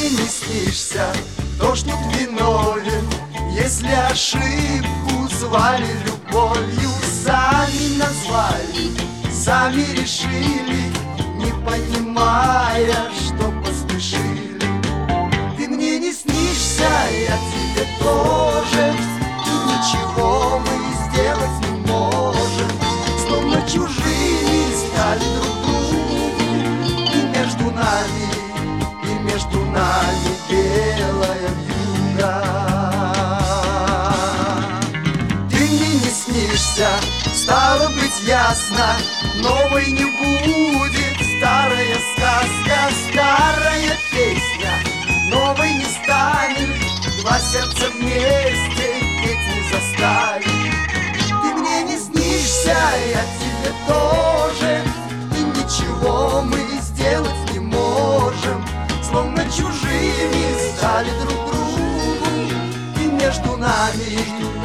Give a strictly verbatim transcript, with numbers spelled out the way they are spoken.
мне не снишься, кто ж тут виновен, если ошибку звали любовью? Сами назвали, сами решили, не понимая, что поспешили. Ты мне не снишься, я тебе тоже, и ничего мы сделать не можем. Словно чужими стали друг другу, и между нами, и между нами белая вьюга. Ты мне не снишься, стало быть ясно, новой не будет. Старая сказка, старая песня, новой не станет. Два сердца вместе петь не заставит. Ты мне не снишься, я тебе тоже, и ничего мы сделать не можем. Словно чужими стали друг другу, и между нами